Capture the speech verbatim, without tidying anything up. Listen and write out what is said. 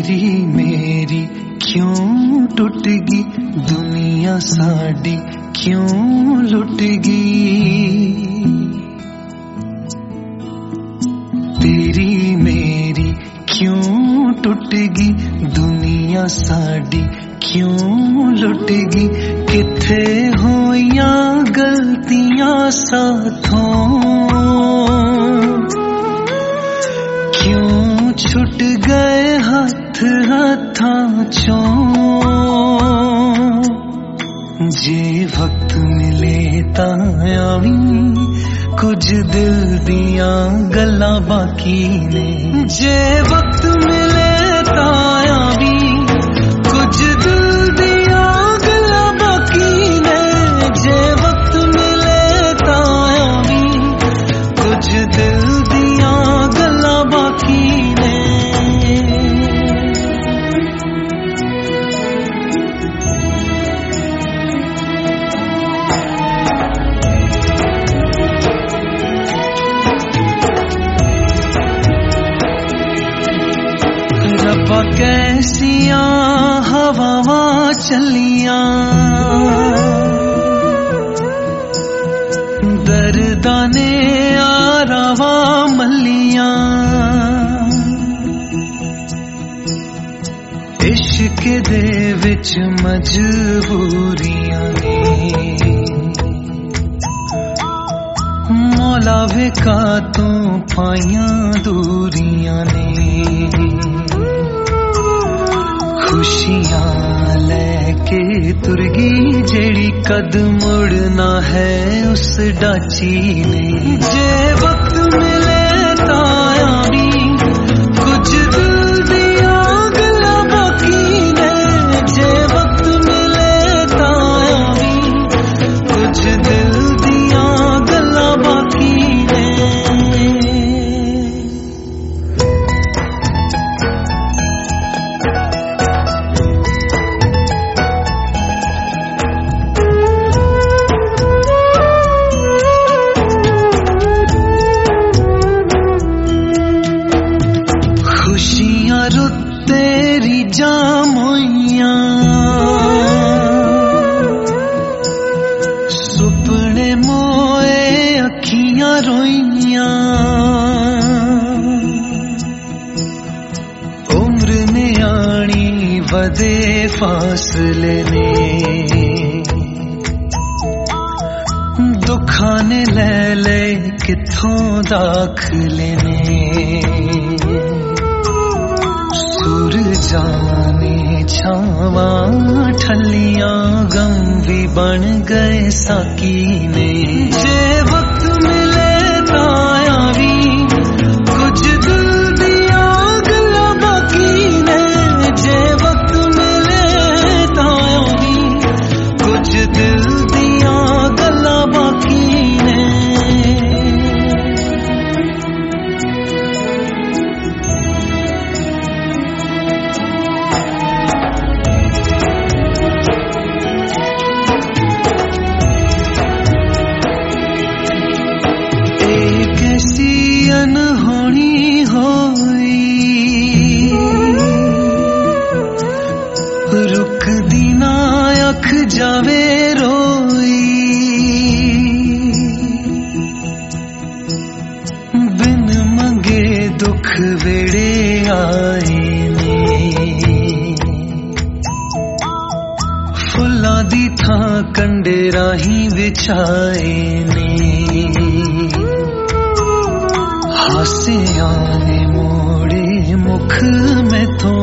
तेरी मेरी क्यों टूट गई दुनिया साडी क्यों लुट गई। तेरी मेरी क्यों टूट गई दुनिया साडी क्यों लुट गई। किथे होइया गलतियां साथों क्यों छुट गए हाथ हाथां चों। जे वक्त मिले तां आवी कुछ दिल दियां गल्लां बाकी ने। जे वक्त मिले तां आवी कुछ दिल दियां गल्लां बाकी ने। जे वक्त मिले तां आवी कुछ दिल दियां गल्लां बाकी ने। रब्बा कैसियां हवावां चलियां दर्दां ने आरावां मलियां। इश्क दे विच मजबूरियां ने मौला वेका तों पाइयां दूरियां ने। खुशियां लेके तुर गई जेड़ी कद मुड़ना है उस डाची ने। जे वक्त मिले तां आवी कुछ दिल दियां गल्लां बाकी ने। जे वक्त मिले तां आवी कुछ दिल दियां गल्लां बाकी ने। रुत तेरी जामोइयां सुपने मोए अखियां रोइयां। उम्र ने आनी वदे फासले ने दुखा ने ले ले किथों दाखले ने। सुर जाने छावां ठलियां गम भी बन गए साकी ने। जे वक्त मिले तां आवी कुछ दिल दियां गल्लां बाकी ने। जे वक्त मिले तां आवी कुछ दिल दियां गल्लां बाकी ने। अनहोनी होई रुक दी ना अख जावे रोई। बिन मंगे दुख वेड़े आए ने फुल्लां दी थां कंडे राहीं विछाए ने। हासियां ने मोड़े मुख में थो